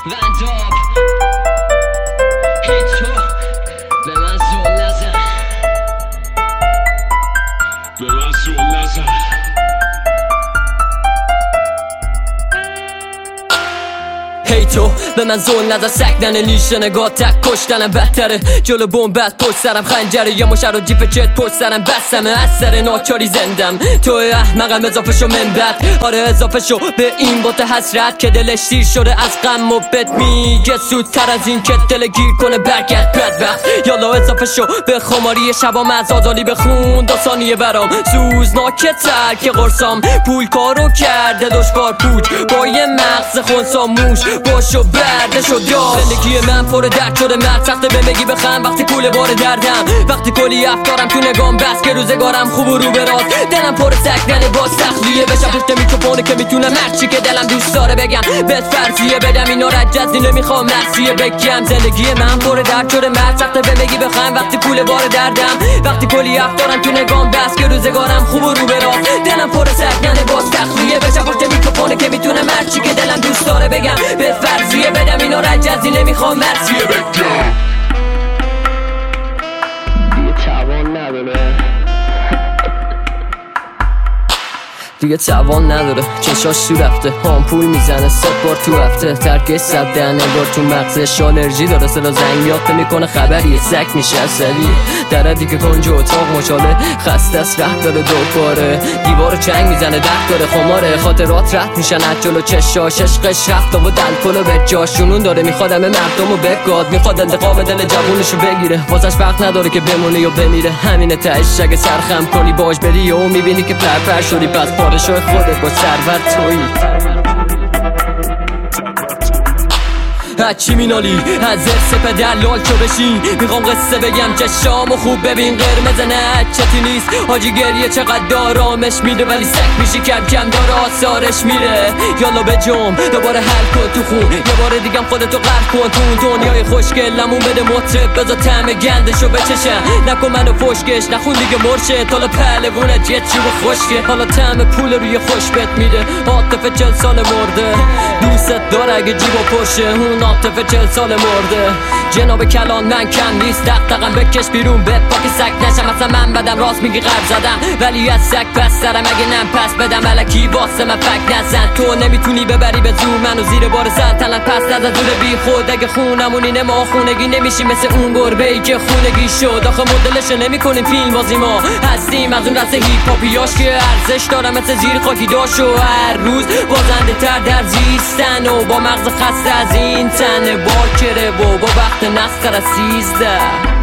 ونداب هی تو به من زول نزن، به من زول نزن. هی تو به من زول نزن، سکنن لیش نگاه تک کشتنم بدتره. جلو بومبت پشت سرم خنجره، یه مشر و جیپ جت پشت سرم بستمه. از سر ناچاری زندم، تو احمقم اضافه شو من بد. آره اضافه شو به این بوت حسرت که دلش سیر شده از غم و بد. میگه زودتر از این که دل گیر کنه برگرد بدبخت. یالا اضافه شو به خماری شبام، از آزالی بخون 2 ثانیه برام. سوزناکه تر که قرصام پول کارو کرده دشوار پوچ با یه مغز خونساموش باشو برده شد. زندگی من پر درد شده، مرد سخته به بگی بخم وقتی کوله بار دردم. وقتی کلی افکارم تو نگام بس که روزگارم خوب و رو به راست. دلم پر سکنه با سخلیه بشم پشت میکروفونه که میتونم هرچی که دلم دوست داره بگم. بهت فرضیه بدم اینا رجزی نمیخوام مرسیه بگم. زندگی من پر درد شده، مرد سخته به بگی بخم وقتی کوله بار دردم. وقتی کلی افکارم تو نگام بس که روزگارم خوب و رو به راست. دلم پر سکنه با سخلیه بشم پشت میکروفونه که میتونم هرچی که دلم دوست داره بگم. به فرضیه بدم اینا رجزی نمیخوام مرسیه بگم. دیگه توان نداره، چشاش سو رفته، آمپول میزنه 100 بار تو هفته. ترکش 100 انگار تو مغزش آلرژی داره، صدا زنگیات میکنه خبریه سک میشه عصبی. در دیگه کنج اتاق مشاله خسته است، ره داره دوباره. دیوارو چنگ میزنه، درد داره خماره. خاطرات رد میشن از جلو چشاش، عشقش رفت و دلکلو به جاشونون داره. میخواد همه مردمو بگاد، میخواد انتقام دل جوونشو بگیره. واسش وقت نداره که بمونه یا بمیره. همینه تهش اگه سرخم کنی باش بری و میبینی که پرپر شدی. پس پادشاه خودت با ثروت تویی. چی مینالی از ارث پدر لال چو بشین. میخوام قصه بگم چشامو خوب ببین، قرمز نه چتی نیست. حاجی گریه چقدر آرامش میده، ولی سک میشی کم کم داره آثارش میره. یالا به جام دوباره حل کن تو خون، یه بار دیگم خودتو غرق کن تو اون دنیای خوشگلمون. بده مطرب بذار طعم گندشو بچشن، نکن منو فشکش نخون دیگه مرشه. حالا پهلوونت یه چوب خشکه، حالا طعم پول روی خوش بت میده. عاطفه 40 سال مرده، دوست داره اگه جیبو پشه. اون عاطفه 40 سال مرده. جناب کلان من کم نیست، دقدقم بکش بیرون به پاک سک نشم. اصلا من بدم راست میگی قرب زدم، ولی از سک پس سرم اگه نم پس بدم. الکی واسه من فک نزن، تو نمیتونی ببری به زور منو زیر بار سلطنت. پس نزد زور بی خود اگه خونمون اینه ما خونگی نمیشیم مثل اون گربه ای که خونگی شد. آخه مدلشو نمیکنیم فیلم بازی، ما هستیم از اون رسه هیپ هاپیاش که ارزش دارم مثل زیر خاکی داشو. هر روز بازنده تر در زیستن و با مغز خسته از این تنه باکره و با وقت نسخ رسیزده.